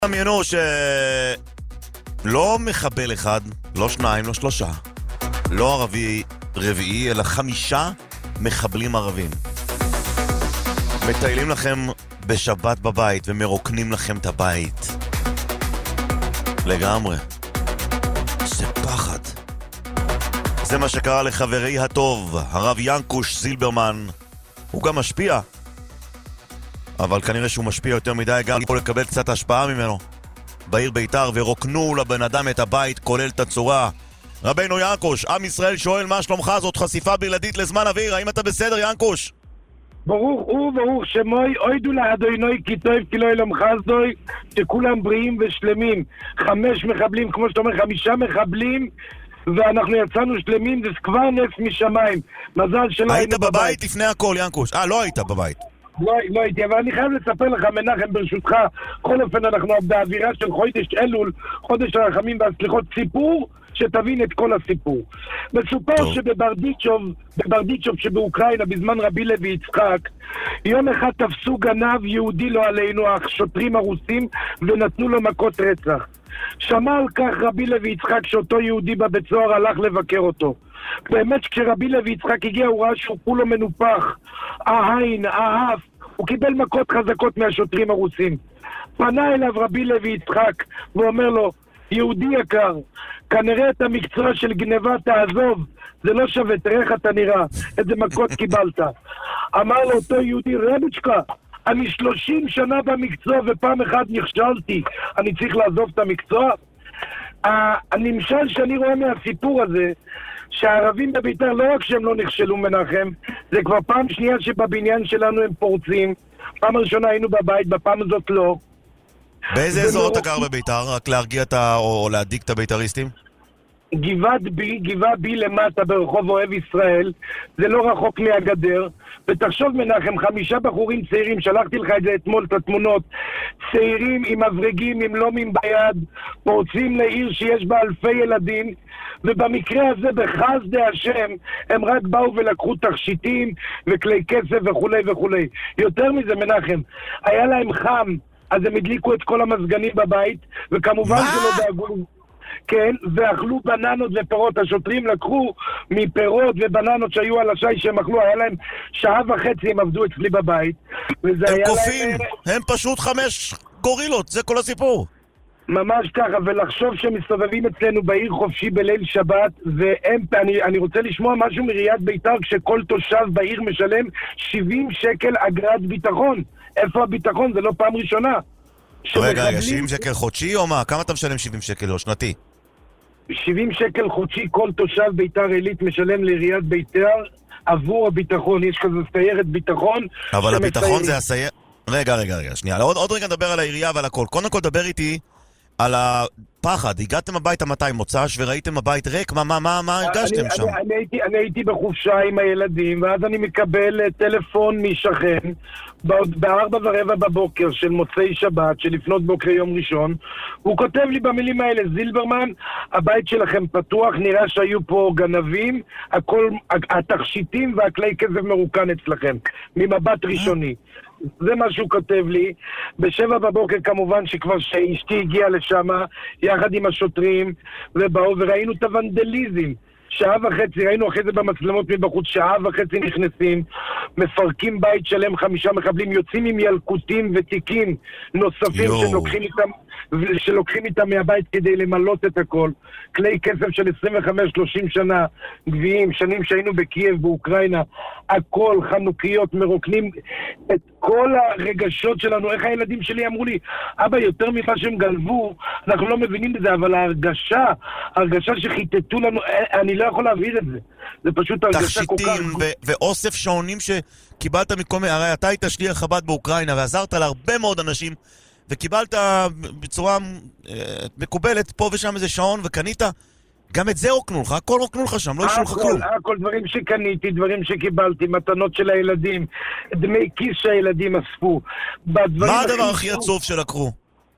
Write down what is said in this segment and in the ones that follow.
דמיינו לא מחבל אחד, לא שניים, לא שלושה, לא ערבי רביעי, אלא 5 מחבלים ערבים מטיילים לכם בשבת בבית ומרוקנים לכם את הבית לגמרי. זה פחד. זה מה שקרה לחברי הטוב, הרב ינקוש זילברמן. הוא גם משפיע, אבל כנראה שהוא משפיע יותר מדי גם פה לקבל קצת השפעה ממנו. בעיר ביתר ורוקנו לבן אדם את הבית כולל את הצורה. רבנו ינקוש, עם ישראל שואל מה שלומך, זאת חשיפה בלעדית לזמן אוויר, האם אתה בסדר ינקוש? ברוך הוא ברוך שמוי אוידו לאדוני כי טוב כי לא ילם חסדוי, שכולם בריאים ושלמים. 5 מחבלים, כמו שאתה אומר, 5 מחבלים, ואנחנו יצאנו שלמים, זה כבר נס משמיים. מזל שלא היית בבית לפני הכל ינקוש. לא היית בבית. לא הייתי, אבל אני חייב לספר לך מנחם ברשותך. בכל אופן אנחנו באווירה של חודש אלול, חודש הרחמים והסליחות, סיפור שתבין את כל הסיפור. מסופר שבברדיצ'וב שבאוקראינה בזמן רבי לוי יצחק, יום אחד תפסו גנב יהודי לא עלינו, השוטרים הרוסים, ונתנו לו מכות רצח. שמע על כך רבי לוי יצחק שאותו יהודי בבית סוהר הלך לבקר אותו. באמת כשרבי לוי יצחק הגיע הוא ראה שהוא כולו מנופח, העין, האף, הוא קיבל מכות חזקות מהשוטרים הרוסים. פנה אליו רבי לוי יצחק ואומר לו, יהודי יקר, כנראה את המקצוע של גניבה תעזוב, זה לא שווה, תראה איך אתה נראה, איזה מכות קיבלת. אמר לו אותו יהודי, רבצ'קה, אני 30 שנה במקצוע ופעם אחת נכשלתי, אני צריך לעזוב את המקצוע? הנמשל שאני רואה מהסיפור הזה, שהערבים בביתר לא רק שהם לא נכשלו מנחם, זה כבר פעם שנייה שבבניין שלנו הם פורצים. פעם הראשונה היינו בבית, בפעם הזאת לא. באיזה אזור אתה גר בביתר? רק להרגיע או להדיק את הביתריסטים? גבעה בי למטה ברחוב אוהב ישראל, זה לא רחוק מהגדר. ותחשוב מנחם, 5 בחורים צעירים, שלחתי לך את זה אתמול, את התמונות, צעירים עם מברגים, עם לומים ביד, פורצים לעיר שיש בה אלפי ילדים, ובמקרה הזה בחסדי השם הם רק באו ולקחו תכשיטים וכלי כסף וכולי וכולי. יותר מזה מנחם, היה להם חם, אז הם הדליקו את כל המזגנים בבית, וכמובן שלא דאגו, כן, ואכלו בננות ופירות. השוטרים לקחו מפירות ובננות שהיו על השי שהם אכלו, היה להם 1.5 שעה הם עבדו אצלי בבית, וזה היה קופים, להם... הם פשוט 5 גורילות, זה כל הסיפור. ממש ככה, ולחשוב שמסתובבים אצלנו בעיר חופשי בליל שבת, אני רוצה לשמוע משהו מעיריית ביתר, כשכל תושב בעיר משלם 70 שקל אגרת ביטחון. איפה הביטחון? זה לא פעם ראשונה. רגע, 70 שקל חודשי או מה? כמה אתה משלם 70 שקל או שנתי? 70 שקל חודשי כל תושב ביתר עילית משלם לעיריית ביתר עבור הביטחון. יש כזה סיירת ביטחון. אבל הביטחון זה הסיירת... רגע, שנייה. עוד רגע נדבר על העירייה ועל הכל. קודם כל דבר איתי על הפחד. הגעתם הביתה מתי? מוצ"ש וראיתם הבית ריק? מה הרגשתם שם? אני הייתי בחופשה עם הילדים, ואז אני מקבל טלפון משכן ב4:15 בבוקר של מוצאי שבת, של לפנות בוקר יום ראשון. הוא כותב לי במילים האלה, זילברמן, הבית שלכם פתוח, נראה שהיו פה גנבים, הכל, התכשיטים והכלי כסף מרוקן אצלכם, ממבט ראשוני. זה מה שהוא כותב לי. ב7 בבוקר כמובן שכבר שאשתי הגיעה לשם יחד עם השוטרים ובאו וראינו את הוונדליזם. 1.5 שעה, ראינו אחרי זה במצלמות מבחוץ, 1.5 שעה נכנסים, מפרקים בית שלם, 5 מחבלים, יוצאים עם ילקוטים ותיקים נוספים שלוקחים איתם מהבית כדי למלות את הכל. כלי כסף של 25-30 שנה, גביעים, שנים שהיינו בקייב, באוקראינה, הכל, חנוכיות, מרוקנים את כל הרגשות שלנו. איך הילדים שלי אמרו לי, אבא, יותר ממה שהם גלבו, אנחנו לא מבינים בזה, אבל ההרגשה שחיטטו לנו, אני לא יכול להבין את זה. זה פשוט הרגשה כל כך... תכשיטים ואוסף שעונים שקיבלת מכל... הרי אתה היית שליח חב"ד באוקראינה ועזרת להרבה מאוד אנשים, וקיבלת בצורה מקובלת פה ושם איזה שעון וקנית, גם את זה רוקנו לך, הכל רוקנו לך שם, לא ישאו לך כלום. הכל דברים שקניתי, דברים שקיבלתי, מתנות של הילדים, דמי כיס שהילדים אספו. מה הדבר הכי עצוב שלקחו?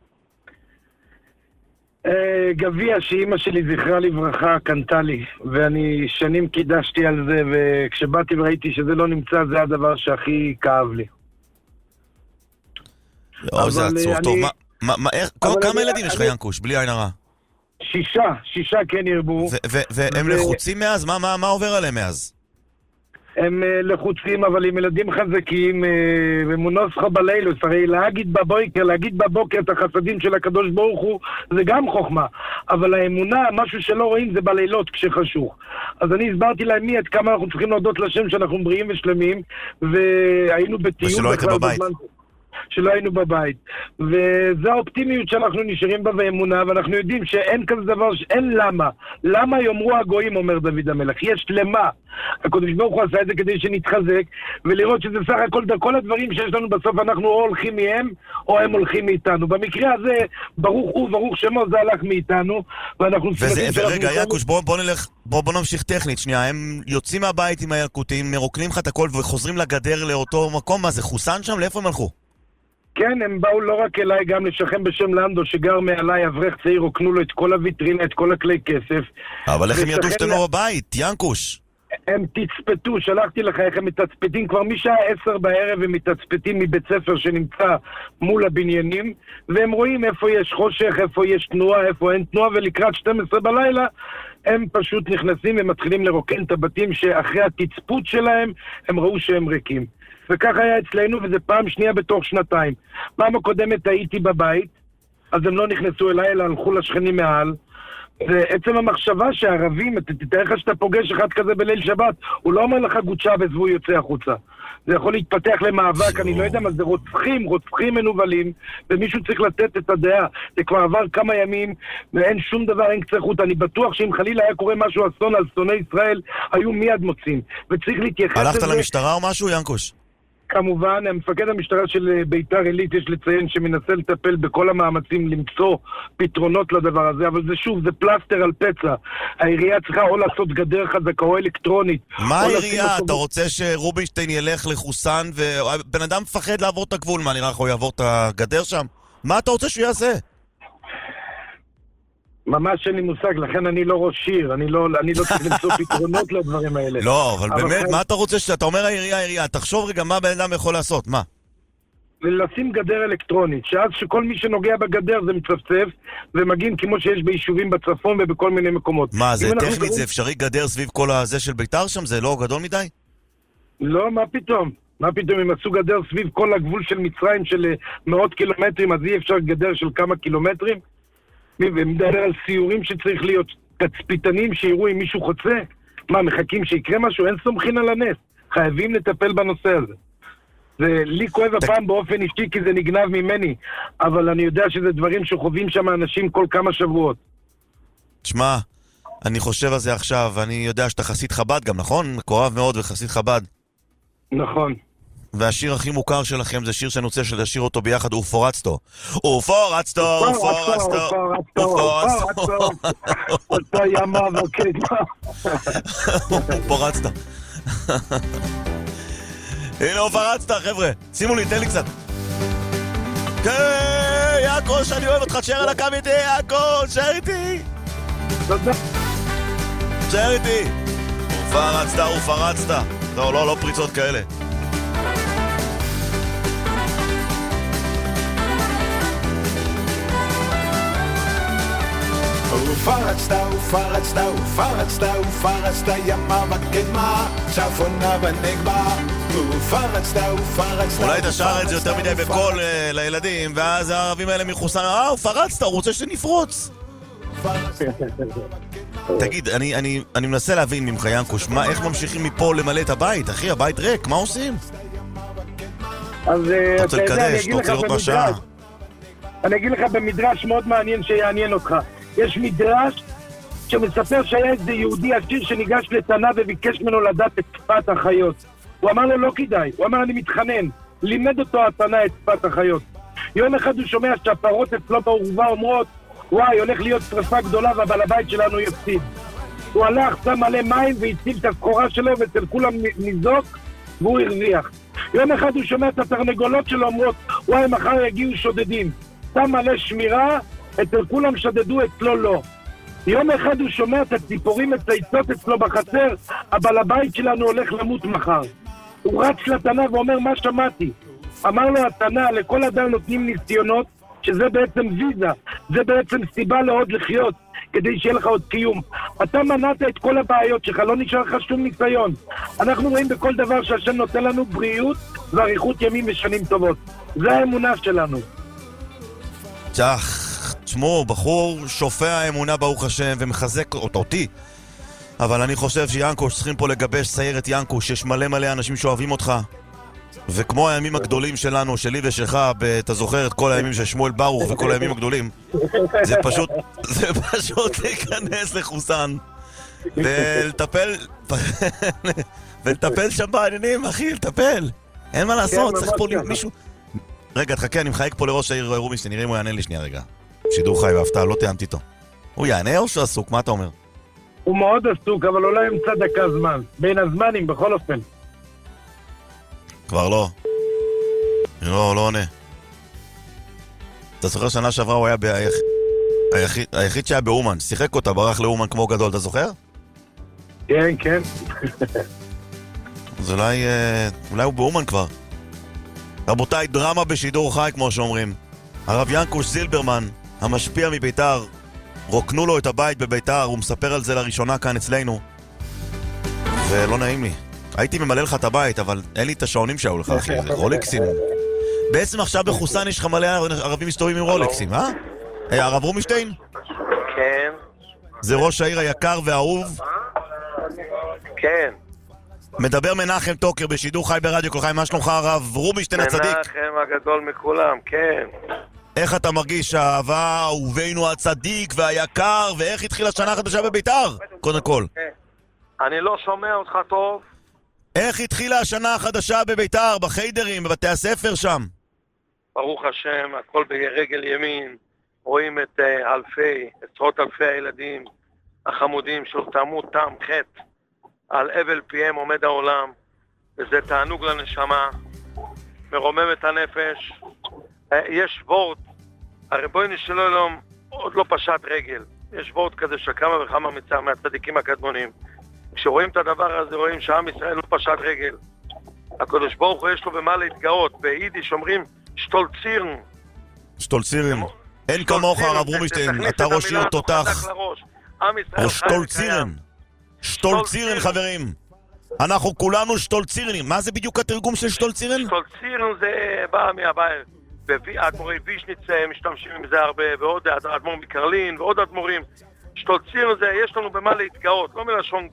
גביע שאימא שלי זכרה לברכה קנתה לי, ואני שנים קידשתי על זה, וכשבאתי וראיתי שזה לא נמצא, זה הדבר שהכי כאב לי. זה עצוב. טוב, כמה ילדים יש לך, ינקוש, בלי עין הרע? 6 כן ירבו. והם לחוצים מאז? מה עובר עליהם מאז? הם לחוצים, אבל עם ילדים חזקים, ומונוסחו בלילוס, הרי להגיד בבוקר את החסדים של הקדוש ברוך הוא, זה גם חוכמה. אבל האמונה, משהו שלא רואים זה בלילות כשחשוך. אז אני הסברתי להם עד כמה אנחנו צריכים להודות לשם שאנחנו בריאים ושלמים, והיינו בטיול. ושלא היית בבית. שלא היינו בבית. וזו האופטימיות שאנחנו נשארים בה באמונה, ואנחנו יודעים שאין כזה דבר, אין למה. למה יאמרו הגויים, אומר דוד המלך? יש למה. הקדוש ברוך הוא עשה את זה כדי שנתחזק, ולראות שזה סך הכל, כל הדברים שיש לנו בסוף, אנחנו או הולכים מהם, או הם הולכים מאיתנו. במקרה הזה, ברוך הוא, ברוך שמו, זה הלך מאיתנו, ואנחנו... ורגע, ינקוש, בוא נמשיך טכנית, שנייה, הם יוצאים מהבית עם הילקוטים, מרוקנים לך את הכל, וחוזרים לגדר לאותו מקום, מה זה, חוסן שם? לאיפה הם הלכו? כן, הם באו לא רק אליי, גם לשכם בשם לנדו, שגר מעליי, אברך צעיר, רוקנו לו את כל הוויטרינה, את כל הכלי כסף. אבל איך הם ידעו שאתם לא בבית, ינקוש? הם תצפתו, שלחתי לך איך הם מתצפתים, כבר משעה 10 בערב הם מתצפתים מבית ספר שנמצא מול הבניינים, והם רואים איפה יש חושך, איפה יש תנועה, איפה אין תנועה, ולקראת 12 בלילה הם פשוט נכנסים ומתחילים לרוקן את הבתים שאחרי התצפות שלהם הם ראו שהם ריקים. וכך היה אצלנו, וזה פעם שנייה בתוך 2 פעם הקודמת הייתי בבית, אז הם לא נכנסו אליי, אלא הלכו לשכנים מעל. ועצם המחשבה שהערבים, תתאר לך שאתה פוגש אחד כזה בליל שבת, הוא לא אומר לך גוצ'ה והוא יוצא החוצה. זה יכול להתפתח למאבק, אני לא יודע מה זה, רוצחים מנובלים, ומישהו צריך לתת את הדעה. זה כבר עבר כמה ימים, ואין שום דבר, אין קצה חוט. אני בטוח שאם חלילה היה קורה משהו אסון על שונאי ישראל, היו מיד מוצאים. וצריך להתייחס לזה. הלכת למשטרה או משהו, ינקוש? כמובן, מפקד המשטרה של ביתר עילית יש לציין שמנסה לטפל בכל המאמצים למצוא פתרונות לדבר הזה, אבל זה שוב, זה פלסטר על פצע. העירייה צריכה או לעשות גדר חזקה או אלקטרונית. מה העירייה? אתה רוצה שרובינשטיין ילך לחוסן ובן אדם מפחד לעבור את הגבול? מה נראה לך הוא יעבור את הגדר שם? מה אתה רוצה שהוא יעשה? ממש אין לי מושג, לכן אני לא ראש שיר, אני לא צריך למצוא פתרונות לדברים האלה. לא, אבל באמת, מה אתה רוצה שאתה אומר העירייה, תחשוב רגע מה בן אדם יכול לעשות, מה? לשים גדר אלקטרונית, שאז שכל מי שנוגע בגדר זה מצפצף, ומגיעים כמו שיש ביישובים בצפון ובכל מיני מקומות. מה, זה טכנית, זה אפשרי גדר סביב כל הזה של ביתר שם? זה לא גדול מדי? לא, מה פתאום? אם עשו גדר סביב כל הגבול של מצרים של מאות קילומטרים, אז אי אפשר גדר של כמה קילומטרים? ומדבר על סיורים שצריך להיות תצפיתנים שיראו אם מישהו חוצה. מה, מחכים שיקרה משהו? אין סומכין על הנס. חייבים לטפל בנושא הזה. זה לי כואב הפעם באופן אישי כי זה נגנב ממני, אבל אני יודע שזה דברים שחווים שם אנשים כל כמה שבועות. תשמע, אני חושב על זה עכשיו, ואני יודע שאתה חסיד חב"ד גם, נכון? מקורב מאוד וחסיד חב"ד. נכון. והשיר הכי מוכר שלכם זה שיר שאני רוצה לשיר אותו ביחד, אופורצתו. אופורצתו, אופורצתו, אופורצתו. אתה ימה וקדמה. אופורצתו. הנה אופורצת, חבר'ה. שימו לי, תן לי קצת. כן, יעקוש, אני אוהב אותך, תשאר על הקו איתי, יעקוש, תשאר איתי. תשאר איתי. אופורצת. לא פריצות כאלה. ופרצת ימה וקדמה, צפונה ונגבה. אולי אתה שר את זה יותר מדי בקול לילדים, ואז הערבים האלה מחוסן, ופרצת, הוא רוצה שנפרוץ. תגיד, אני מנסה להבין ממך, ינקוש, איך ממשיכים מפה למלא את הבית? אחי, הבית ריק, מה עושים? אז אתה רוצה לקדש, אתה רוצה לראות בשעה. אני אגיד לך במדרש מאוד מעניין שיעניין אותך. יש מדרש שמספר שהיה איזה יהודי עשיר שניגש לתנא וביקש ממנו לדעת את שפת החיות. הוא אמר לו לא כדאי, הוא אמר אני מתחנן. לימד אותו התנא את שפת החיות. יום אחד הוא שומע שהפרות אצלו בעורבה אומרות וואי, הולך להיות שרפה גדולה והבעל הבית שלנו יפסיד. הוא הלך, שם מלא מים והציב את הסחורה שלו ואצל כולם ניזוק והוא הרוויח. יום אחד הוא שומע את התרנגולות שלו אומרות וואי, מחר יגיעו שודדים. שם מלא שמירה, אצל כולם שדדו, אצלו לא. יום אחד הוא שומע את הציפורים מצייצות אצלו בחצר, הבעל הבית שלנו הולך למות מחר. הוא רץ לתנא ואומר מה שמעתי. אמר לו התנא, לכל אדם נותנים ניסיונות, שזה בעצם ויזה, זה בעצם סיבה לעוד לחיות, כדי שיהיה לך עוד קיום. אתה מנעת את כל הבעיות שלך, לא נשאר לך שום ניסיון. אנחנו רואים בכל דבר שהשם נותן לנו בריאות ואריכות ימים ושנים טובות. זה האמונה שלנו. תשמעו, בחור שופע האמונה ברוך השם ומחזק אותי. אבל אני חושב שיאנקוש צריכים פה לגבש סיירת יאנקוש, יש מלא אנשים שאוהבים אותך. וכמו הימים הגדולים שלנו, שלי ושלך, אתה זוכר את כל הימים של שמואל ברוך וכל הימים הגדולים, זה פשוט להיכנס לחוסן ולטפל שם בעניינים, אחי, לטפל. אין מה לעשות, צריך פה מישהו... רגע, תחכה, אני מחייק פה לראש העיר רובינשטיין, נראה אם הוא יענה לי שנייה רגע. שידור חי בהפתעה, לא תיאמתי איתו. הוא יענה או שהוא עסוק? מה אתה אומר? הוא מאוד עסוק, אבל אולי ימצא דקה זמן. בין הזמנים, בכל אופן. כבר לא. לא עונה. אתה זוכר שנה שעברה הוא היה היחיד שהיה באומן. שיחק אותה, ברח לאומן כמו גדול, אתה זוכר? כן, כן. אז אולי הוא באומן כבר. רבותיי, דרמה בשידור חי, כמו שאומרים. הרב ינקוש זילברמן, המשפיע מביתר, רוקנו לו את הבית בביתר, הוא מספר על זה לראשונה כאן אצלנו. ולא נעים לי. הייתי ממלא לך את הבית, אבל אין לי את השעונים שהיו לך, אחי. זה רולקסים. בעצם עכשיו בחוסן יש לך מלא ערבים מסתובבים עם רולקסים, אה? הרב רובינשטיין? כן. זה ראש העיר היקר והאהוב? כן. מדבר מנחם טוקר בשידור חי ברדיו כל חי, מה שלומך הרב רובינשטיין הצדיק? מנחם הגדול מכולם, כן. איך אתה מרגיש האהבה, אהובינו הצדיק והיקר, ואיך התחילה שנה חדשה בביתר? קודם כל. אני לא שומע אותך טוב. איך התחילה השנה החדשה בביתר, בחיידרים, בבתי הספר שם? ברוך השם, הכל ברגל ימין. רואים את עשרות אלפי הילדים החמודים שהותאמו טעם חטא. על אבל פיהם עומד העולם, וזה תענוג לנשמה, מרומם את הנפש. יש וורט, הרי בואי נשאלו אלום, עוד לא פשט רגל. יש וורט כזה שכמה וכמה מהצדיקים הקדמונים. כשרואים את הדבר הזה, רואים שעם ישראל לא פשט רגל. הקדוש ברוך הוא יש לו במה להתגאות. ביידיש אומרים שטולצירן. שטולצירן. אין כמוך הרב רובינשטיין, אתה ראש עיר תותח. או שטולצירן. שטולצירן חברים. אנחנו כולנו שטולצירנים. מה זה בדיוק התרגום של שטולצירן? שטולצירן זה בא מהבית. אדמו"רי וישניץ משתמשים עם זה הרבה, ועוד אדמו"ר מקרלין, ועוד אדמו"רים. שטולצירן זה, יש לנו במה להתגאות, לא מלשון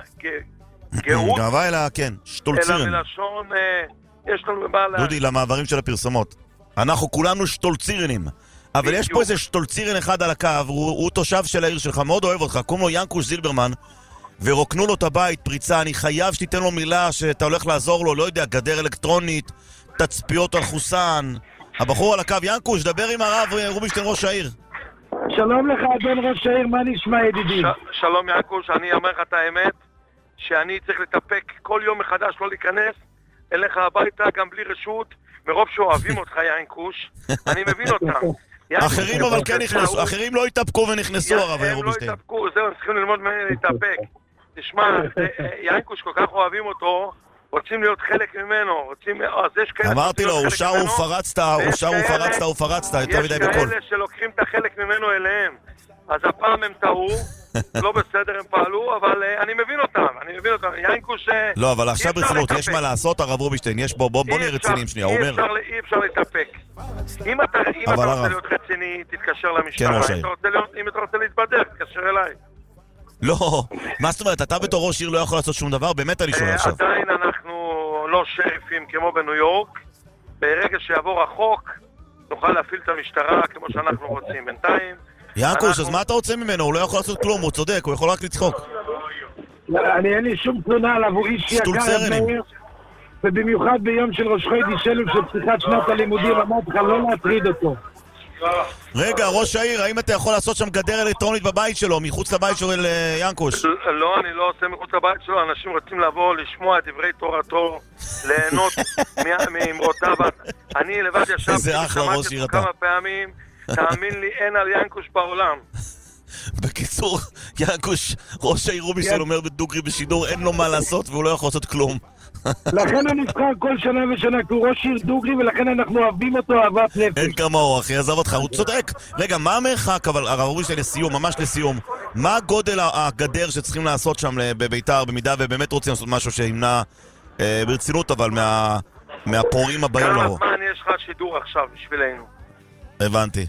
גאות. גאווה אלא, כן, שטולצירן. אלא מלשון, יש לנו במה... דודי, למעברים של הפרסומות. אנחנו כולנו שטולצירנים. אבל יש פה איזה שטולצירן אחד על הקו, הוא תושב של העיר שלך, מאוד אוהב אותך, קוראים לו ינקוש זילברמן, ורוקנו לו את הבית, פריצה, אני חייב שתיתן לו מילה שאתה הולך לעזור לו, לא יודע, גדר אלקטרונית, תצפיות על חוסן. הבחור על הקו, ינקוש, דבר עם הרב רובינשטיין ראש העיר. שלום לך אדון ראש העיר, מה נשמע ידידי? שלום ינקוש, אני אומר לך את האמת, שאני צריך לטפק כל יום מחדש לא להיכנס אליך הביתה גם בלי רשות, מרוב שאוהבים אותך ינקוש, אני מבין אותם. אחרים אבל כן נכנסו, אחרים לא התאפקו ונכנסו הרב רובינשטיין. הם לא התאפקו, זהו, הם צריכים ללמוד ממני להתאפק. תשמע, ינקוש כל כך אוהבים אותו, רוצים להיות חלק ממנו, רוצים... אז יש כאלה... אמרתי לו, הוא שר ופרצת, יותר מדי בכל. יש כאלה שלוקחים את החלק ממנו אליהם. אז הפעם הם טעו, לא בסדר הם פעלו, אבל אני מבין אותם, ינקוש... לא, אבל עכשיו ברצינות, יש מה לעשות הרב רובינשטיין, יש בוא נהיה רציניים שנייה, הוא אומר... אי אפשר להתאפק. אם אתה רוצה להיות רציני, תתקשר למשטרה, אם אתה רוצה להתבדק, תתקשר אליי. לא, מה זאת אומרת, אתה בתור ראש עיר לא יכול לעשות שום דבר? באמת אני שואל עכשיו. עדיין אנחנו לא שריפים כמו בניו יורק, ברגע שיעבור החוק נוכל להפעיל את המשטרה כמו שאנחנו רוצים. בינתיים ינקוש, אז מה אתה רוצה ממנו? הוא לא יכול לעשות כלום, הוא צודק, הוא יכול רק לצחוק. אני אין לי שום תלונה עליו, הוא איש יקר מהעיר, ובמיוחד ביום של ראש חודש אלול של פתיחת שנת הלימודים, אמרתי לך לא להטריד אותו. רגע, ראש העיר, האם אתה יכול לעשות שם גדר אלקטרונית בבית שלו, מחוץ לבית של ינקוש? לא, אני לא עושה מחוץ לבית שלו, אנשים רוצים לבוא, לשמוע את דברי תורתו, ליהנות מאמרותיו. אני לבד ישבתי, שמעתי את כמה פעמים, תאמין לי, אין על ינקוש בעולם. בקיצור, ינקוש, ראש העיר רובינשטיין אומר בדוגרי בשידור, אין לו מה לעשות והוא לא יכול לעשות כלום. לכן הוא נבחר כל שנה ושנה, כי הוא ראש עיר דוגרי, ולכן אנחנו אוהבים אותו אהבת נפש. אין כמוהו, אחי, עזב אותך, הוא צודק. רגע, מה המרחק, אבל הרב רובינשטיין לסיום, ממש לסיום, מה הגודל הגדר שצריכים לעשות שם בביתר, במידה ובאמת רוצים לעשות משהו שימנע ברצינות, אבל מהפורים הבאים כמה לו? זמן יש לך שידור עכשיו בשבילנו? הבנתי.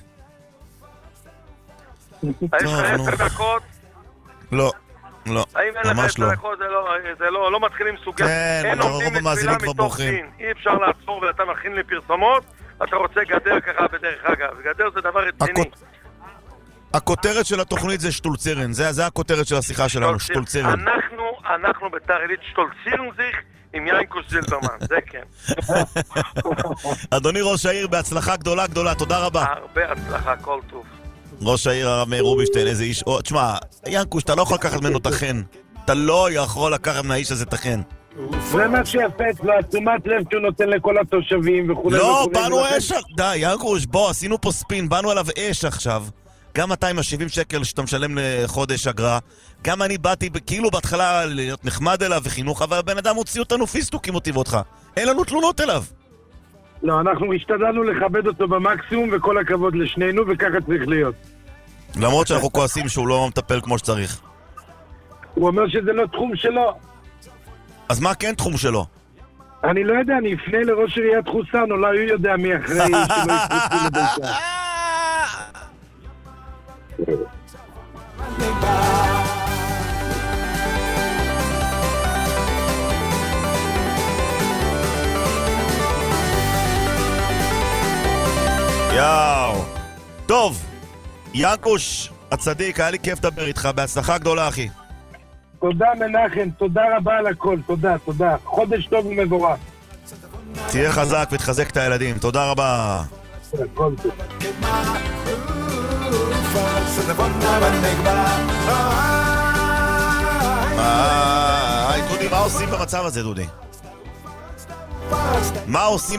יש לך 10 דקות? לא, האם אין לך ממש 10 לא. דקות? זה לא מתחילים סוגיה. כן, אין רוב עומדים המאזינים לתפילה כבר מתוך בורחים. דין. אי אפשר לעצור ואתה מכין לי פרסומות, אתה רוצה גדר ככה בדרך אגב. גדר זה דבר רציני. הכותרת של התוכנית זה שטולצירן, זה הכותרת של השיחה שלנו, שטולצירן. אנחנו ביתר עילית שטולצירן זיך עם יענקוש זילברמן, זה כן. אדוני ראש העיר, בהצלחה גדולה, תודה רבה. הרבה הצלחה, כל טוב. ראש העיר הרב מאיר רובינשטיין, איזה איש... תשמע, ינקוש, אתה לא יכול לקחת ממנו תכן. אתה לא יכול לקחת מהאיש הזה תכן. זה מה שיפה אצלו, תשומת לב שהוא נותן לכל התושבים וכו'. לא, באנו אש... די, ינקוש, בוא, עשינו פה ספין, באנו עליו אש עכשיו. גם 270 שקל שאתה משלם לחודש אגרה. גם אני באתי כאילו בהתחלה להיות נחמד אליו וחינוך, אבל הבן אדם הוציא אותנו פיסטוקים אותי ואותך. אין לנו תלונות אליו. לא, אנחנו השתדלנו לכבד אותו במקסימום, וכל הכבוד לשנינו, וככה צריך להיות. למרות שאנחנו כועסים שהוא לא מטפל כמו שצריך. הוא אומר שזה לא תחום שלו. אז מה כן תחום שלו? אני לא יודע, אני אפנה לראש עיריית חוסן, אולי הוא יודע מי אחראי שלא יפרצו לביתר. יאו. טוב, ינקוש, הצדיק, היה לי כיף לדבר איתך, בהצלחה גדולה אחי. תודה מנחם, תודה רבה על הכל, תודה. חודש טוב ומבורך. תהיה חזק ותחזק את הילדים, תודה רבה. כל טוב. היי דודי, מה עושים במצב הזה דודי? מה עושים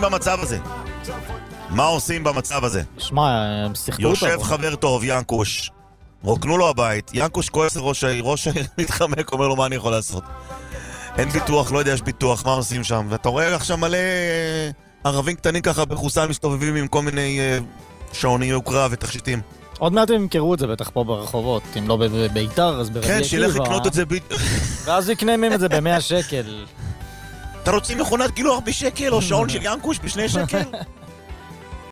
במצב הזה? שמע, הם שיחקו טוב. יושב חבר טוב, ינקוש, רוקנו לו הבית, ינקוש כועס לראש העיר, ראש העיר מתחמק, אומר לו מה אני יכול לעשות? אין ביטוח, לא יודע, יש ביטוח, מה עושים שם? ואתה רואה עכשיו מלא ערבים קטנים ככה בחוסן מסתובבים עם כל מיני שעוני יוקרה ותכשיטים. עוד מעט הם יקראו את זה בטח פה ברחובות, אם לא בביתר אז ברבי עקיבא. כן, שילך לקנות את זה ואז יקנה מהם את זה ב100 שקל. אתה רוצים מכונת קילו 4 שקל או שעון של ינקוש ב2 שקל?